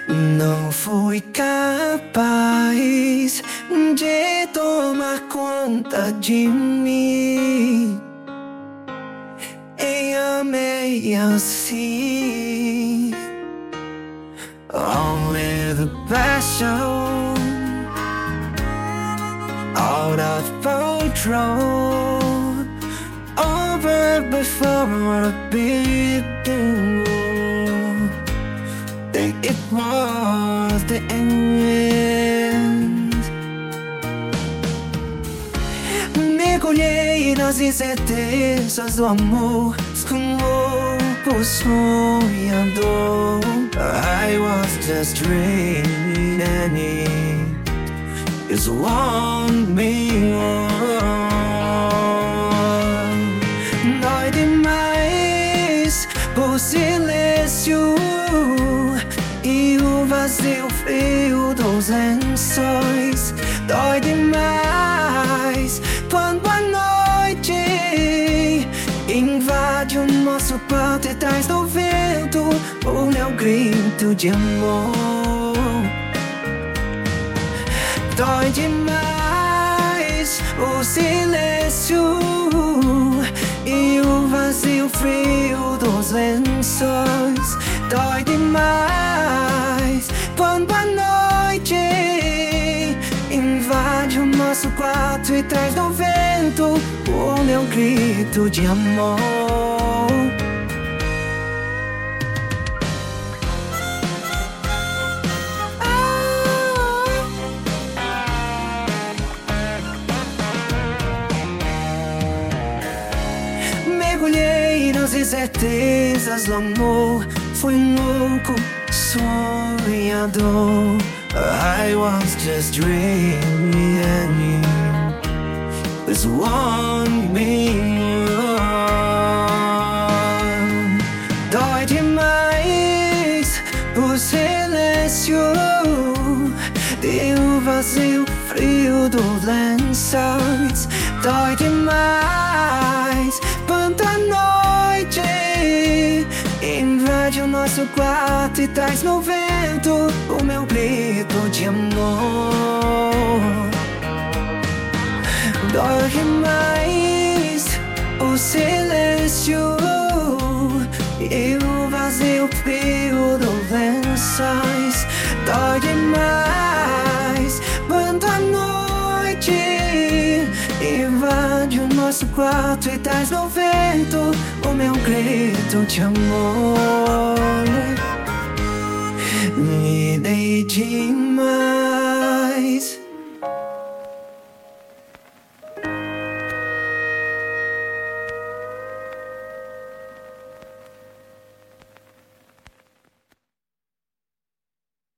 Não fui capaz de tomar conta de mim e amei assim, all with passion, out of control, over before a big deal. Think it was the end. Mergulhei nas incertezas do amor como um sonhador. I was just dreaming and it is one me on. Dói demais o silêncio e o vazio frio dos lençóis. Dói demais quando a noite invade o nosso quarto e traz do vento o meu grito de amor. Dói demais o silêncio e o vazio frio dos lençóis. Dói demais quando a noite invade o nosso quarto e traz do vento o meu grito de amor. Mergulhei nas incertezas do amor, fui louco, sonhador. I was just dreaming and you was one me on. Dói demais o silêncio e o vazio frio dos lençóis. Dói demais quando a noite invade o nosso quarto e traz no vento o meu grito de amor. Dói demais o silêncio e o vazio frio dos lençóis. Dói demais quando a noite invade o nosso quarto e traz no vento o meu grito de amor. Me dei demais.